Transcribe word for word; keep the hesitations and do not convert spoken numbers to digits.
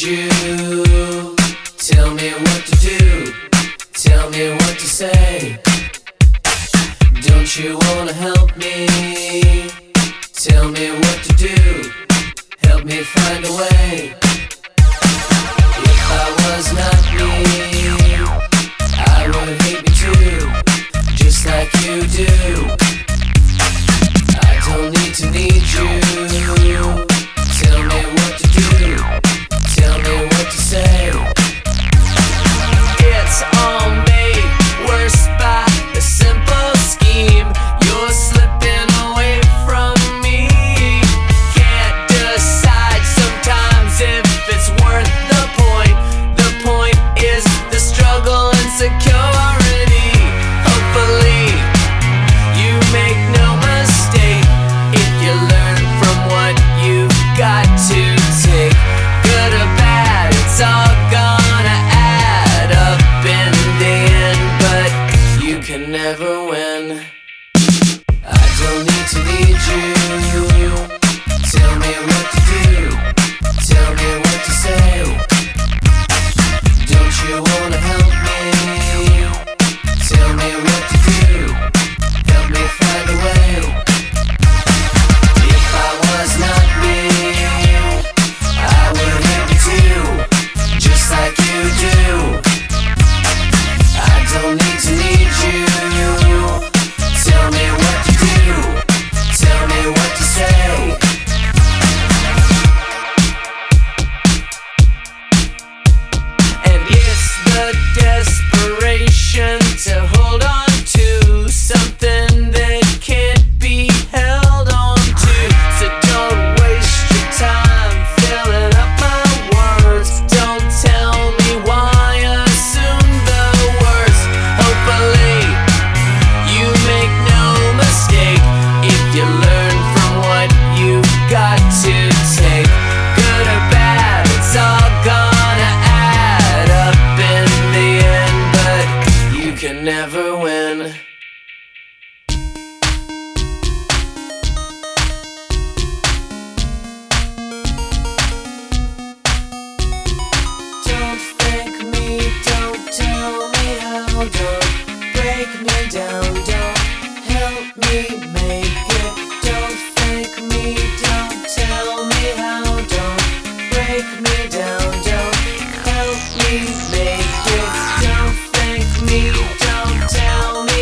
you. Tell me what to do, tell me what to say. Don't you wanna help me? Tell me what to do, help me find a way. If I was not me, I would hate me too, just like you do. I don't need to need you. Tell me what to do, tell me what to say. It's all made worse by a simple scheme. You're slipping away from me. Can't decide sometimes if it's worth the point. The point is the struggle and security. Hopefully you make no mistake if you learn from what you've got to take. Good or bad, it's all gonna add up in the end, but you can never win. I don't need to need you. Tell me what to do, tell me what to say. Don't you wanna help me? Tell me what to do, help me find a way. If I was not me, I would hate you too, just like you do. I don't need to need you. Tell me what to do, tell me what to say. And it's the desperation to hold on to something that can't be held on to. So don't waste your time filling up my words. Don't tell me why, assume the worst. Hopefully you make no mistake if you learn from what you've got to take. Good or bad, it's all gonna add up in the end, but you can never win. Don't thank me, don't tell me how, don't break me down, don't help me make it. Don't thank me, don't tell me how, don't break me down, don't help me make it. Don't thank me, don't tell me